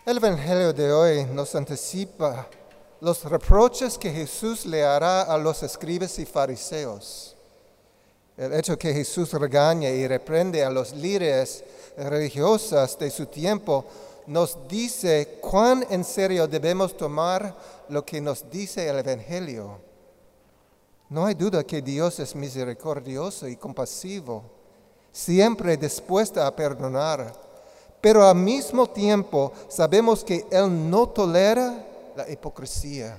El Evangelio de hoy nos anticipa los reproches que Jesús le hará a los escribas y fariseos. El hecho que Jesús regaña y reprende a los líderes religiosos de su tiempo nos dice cuán en serio debemos tomar lo que nos dice el Evangelio. No hay duda que Dios es misericordioso y compasivo, siempre dispuesto a perdonar. Pero al mismo tiempo sabemos que Él no tolera la hipocresía.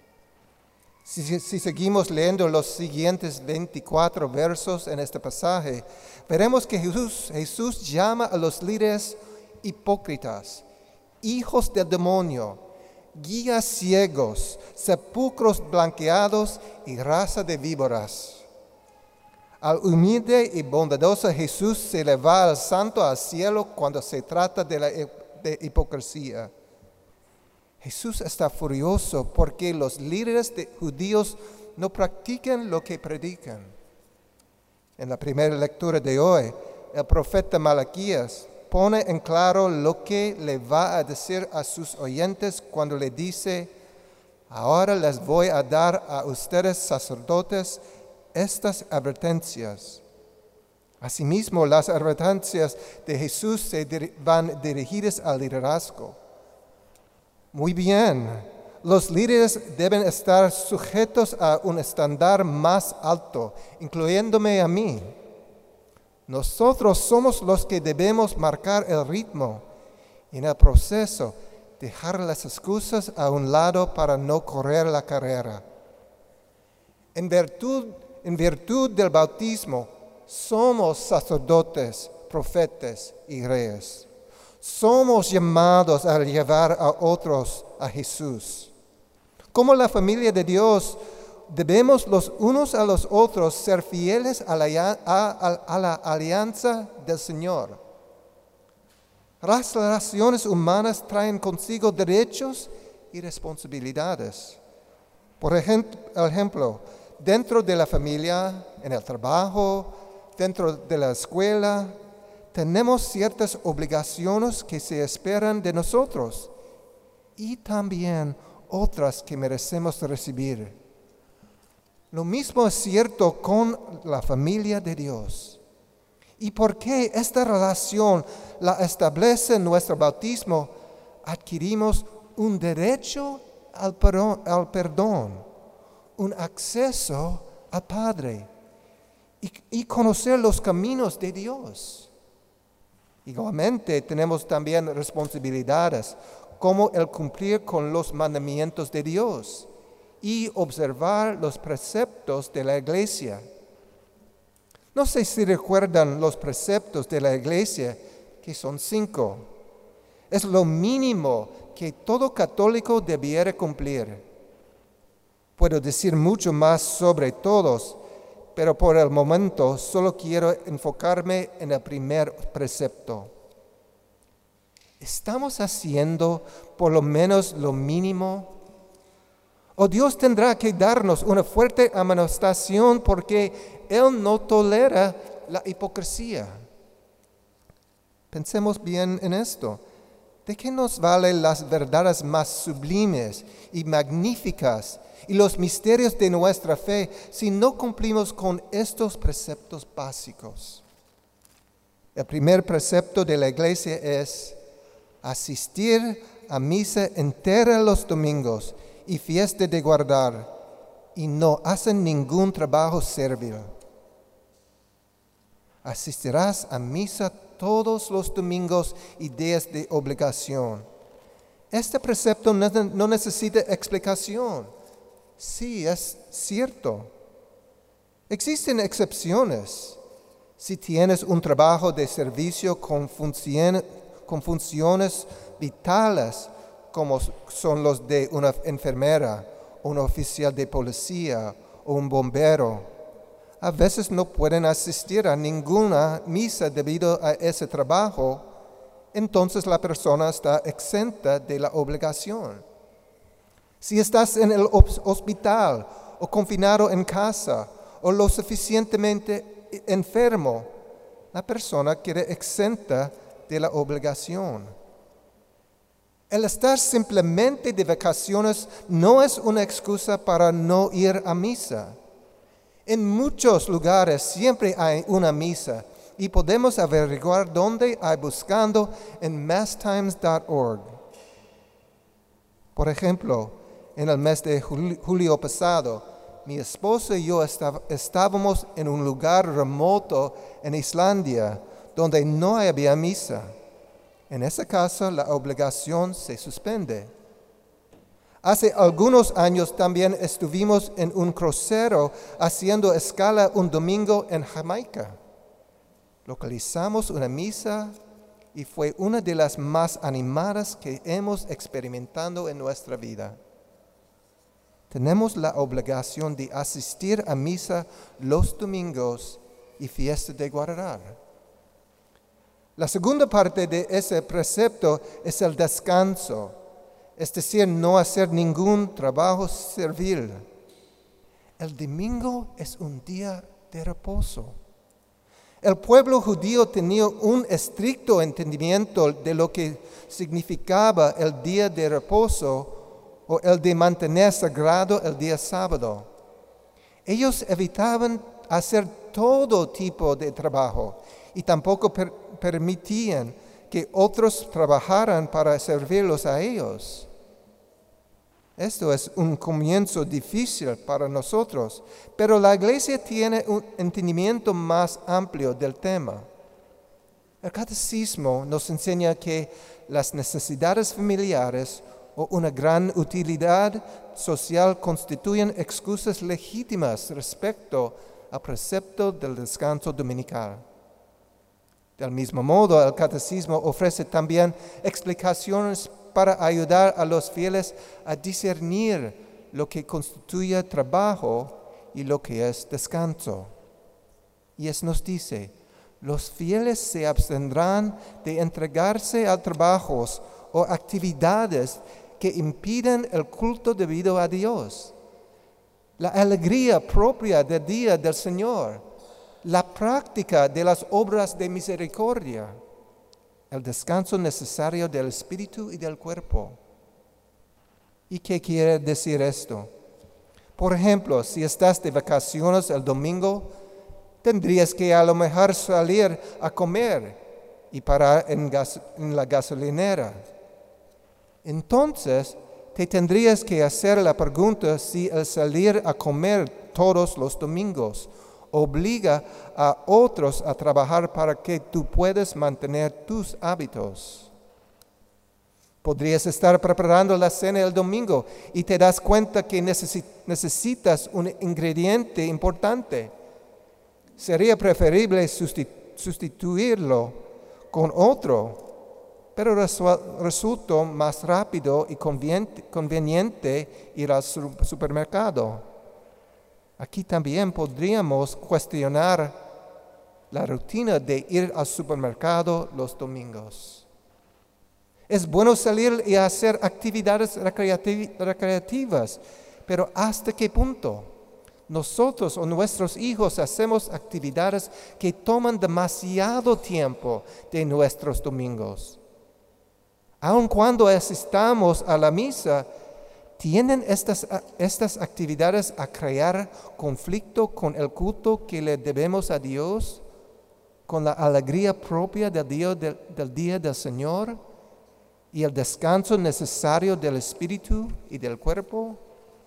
Si seguimos leyendo los siguientes 24 versos en este pasaje, veremos que Jesús llama a los líderes hipócritas, hijos del demonio, guías ciegos, sepulcros blanqueados y raza de víboras. Al humilde y bondadoso Jesús se le va al santo al cielo cuando se trata de hipocresía. Jesús está furioso porque los líderes judíos no practican lo que predican. En la primera lectura de hoy, el profeta Malaquías pone en claro lo que le va a decir a sus oyentes cuando le dice: ahora les voy a dar a ustedes sacerdotes estas advertencias. Asimismo, las advertencias de Jesús se van dirigidas al liderazgo. Muy bien, los líderes deben estar sujetos a un estándar más alto, incluyéndome a mí. Nosotros somos los que debemos marcar el ritmo y en el proceso dejar las excusas a un lado para no correr la carrera. En virtud del bautismo, somos sacerdotes, profetas y reyes. Somos llamados a llevar a otros a Jesús. Como la familia de Dios, debemos los unos a los otros ser fieles a la alianza del Señor. Las relaciones humanas traen consigo derechos y responsabilidades. Por ejemplo, dentro de la familia, en el trabajo, dentro de la escuela, tenemos ciertas obligaciones que se esperan de nosotros y también otras que merecemos recibir. Lo mismo es cierto con la familia de Dios. ¿Y por qué esta relación la establece nuestro bautismo? Adquirimos un derecho al perdón, un acceso al Padre y conocer los caminos de Dios. Igualmente tenemos también responsabilidades como el cumplir con los mandamientos de Dios y observar los preceptos de la iglesia. No sé si recuerdan los preceptos de la iglesia, que son 5. Es lo mínimo que todo católico debiera cumplir. Puedo decir mucho más sobre todos, pero por el momento solo quiero enfocarme en el primer precepto. ¿Estamos haciendo por lo menos lo mínimo? ¿O Dios tendrá que darnos una fuerte amonestación porque Él no tolera la hipocresía? Pensemos bien en esto. ¿De qué nos valen las verdades más sublimes y magníficas y los misterios de nuestra fe si no cumplimos con estos preceptos básicos? El primer precepto de la iglesia es asistir a misa entera los domingos y fiesta de guardar, y no hacen ningún trabajo servil. Asistirás a misa todos los domingos y días de obligación. Este precepto no necesita explicación. Sí, es cierto. Existen excepciones. Si tienes un trabajo de servicio con funciones vitales, como son los de una enfermera, un oficial de policía o un bombero, a veces no pueden asistir a ninguna misa debido a ese trabajo, entonces la persona está exenta de la obligación. Si estás en el hospital o confinado en casa o lo suficientemente enfermo, la persona queda exenta de la obligación. El estar simplemente de vacaciones no es una excusa para no ir a misa. En muchos lugares siempre hay una misa y podemos averiguar dónde hay buscando en masstimes.org. Por ejemplo, en el mes de julio pasado, mi esposo y yo estábamos en un lugar remoto en Islandia donde no había misa. En ese caso, la obligación se suspende. Hace algunos años también estuvimos en un crucero haciendo escala un domingo en Jamaica. Localizamos una misa y fue una de las más animadas que hemos experimentado en nuestra vida. Tenemos la obligación de asistir a misa los domingos y fiesta de guardar. La segunda parte de ese precepto es el descanso, es decir, no hacer ningún trabajo servil. El domingo es un día de reposo. El pueblo judío tenía un estricto entendimiento de lo que significaba el día de reposo o el de mantener sagrado el día sábado. Ellos evitaban hacer todo tipo de trabajo y tampoco permitían que otros trabajaran para servirlos a ellos. Esto es un comienzo difícil para nosotros, pero la Iglesia tiene un entendimiento más amplio del tema. El Catecismo nos enseña que las necesidades familiares o una gran utilidad social constituyen excusas legítimas respecto al precepto del descanso dominical. Del mismo modo, el Catecismo ofrece también explicaciones para ayudar a los fieles a discernir lo que constituye trabajo y lo que es descanso. Y nos dice, los fieles se abstendrán de entregarse a trabajos o actividades que impiden el culto debido a Dios, la alegría propia del día del Señor, la práctica de las obras de misericordia, el descanso necesario del espíritu y del cuerpo. ¿Y qué quiere decir esto? Por ejemplo, si estás de vacaciones el domingo, tendrías que a lo mejor salir a comer y parar en la gasolinera. Entonces, te tendrías que hacer la pregunta si el salir a comer todos los domingos obliga a otros a trabajar para que tú puedas mantener tus hábitos. Podrías estar preparando la cena el domingo y te das cuenta que necesitas un ingrediente importante. Sería preferible sustituirlo con otro, pero resulta más rápido y conveniente ir al supermercado. Aquí también podríamos cuestionar la rutina de ir al supermercado los domingos. Es bueno salir y hacer actividades recreativas, pero ¿hasta qué punto? Nosotros o nuestros hijos hacemos actividades que toman demasiado tiempo de nuestros domingos. Aun cuando asistamos a la misa, ¿tienen estas actividades a crear conflicto con el culto que le debemos a Dios? ¿Con la alegría propia del día del Señor? ¿Y el descanso necesario del espíritu y del cuerpo?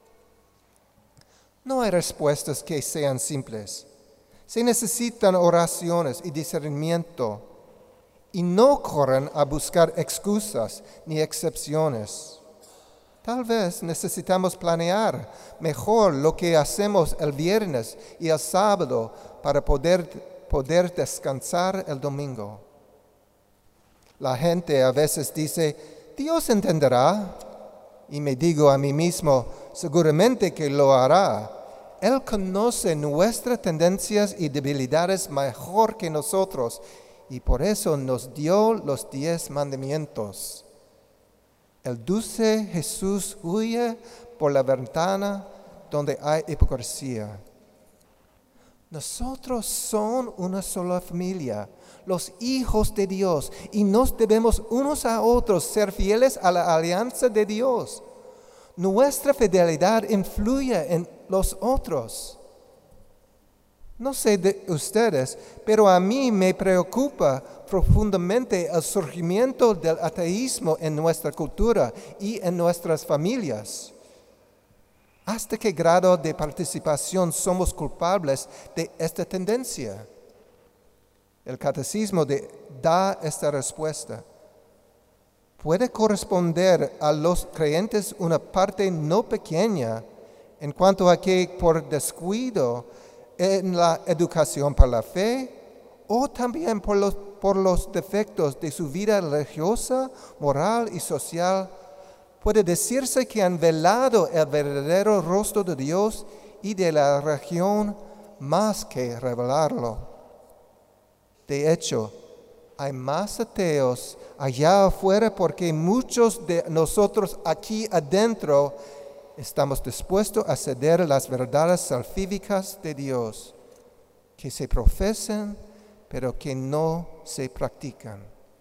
No hay respuestas que sean simples. Se necesitan oraciones y discernimiento. Y no corren a buscar excusas ni excepciones. Tal vez necesitamos planear mejor lo que hacemos el viernes y el sábado para poder descansar el domingo. La gente a veces dice, Dios entenderá. Y me digo a mí mismo, seguramente que lo hará. Él conoce nuestras tendencias y debilidades mejor que nosotros y por eso nos dio los 10 mandamientos. El dulce Jesús huye por la ventana donde hay hipocresía. Nosotros somos una sola familia, los hijos de Dios, y nos debemos unos a otros ser fieles a la alianza de Dios. Nuestra fidelidad influye en los otros. No sé de ustedes, pero a mí me preocupa profundamente el surgimiento del ateísmo en nuestra cultura y en nuestras familias. ¿Hasta qué grado de participación somos culpables de esta tendencia? El catecismo da esta respuesta. Puede corresponder a los creyentes una parte no pequeña en cuanto a que por descuido en la educación para la fe o también por los defectos de su vida religiosa, moral y social. Puede decirse que han velado el verdadero rostro de Dios y de la religión más que revelarlo. De hecho, hay más ateos allá afuera porque muchos de nosotros aquí adentro estamos dispuestos a ceder las verdades salvíficas de Dios, que se profesan pero que no se practican.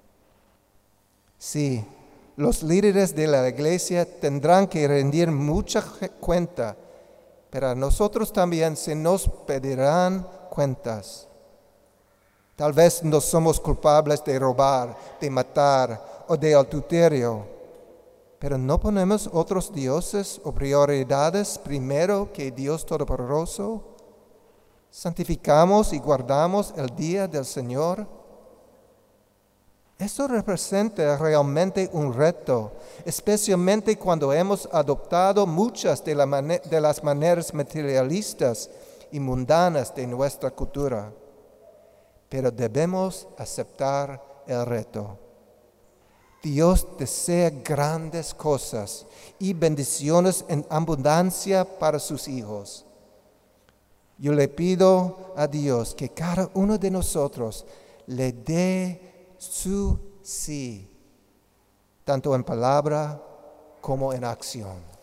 Sí. Los líderes de la iglesia tendrán que rendir mucha cuenta, pero a nosotros también se nos pedirán cuentas. Tal vez no somos culpables de robar, de matar o de adulterio, pero ¿no ponemos otros dioses o prioridades primero que Dios Todopoderoso? ¿Santificamos y guardamos el día del Señor? Esto representa realmente un reto, especialmente cuando hemos adoptado muchas de las maneras materialistas y mundanas de nuestra cultura. Pero debemos aceptar el reto. Dios desea grandes cosas y bendiciones en abundancia para sus hijos. Yo le pido a Dios que cada uno de nosotros le dé su sí, tanto en palabra como en acción.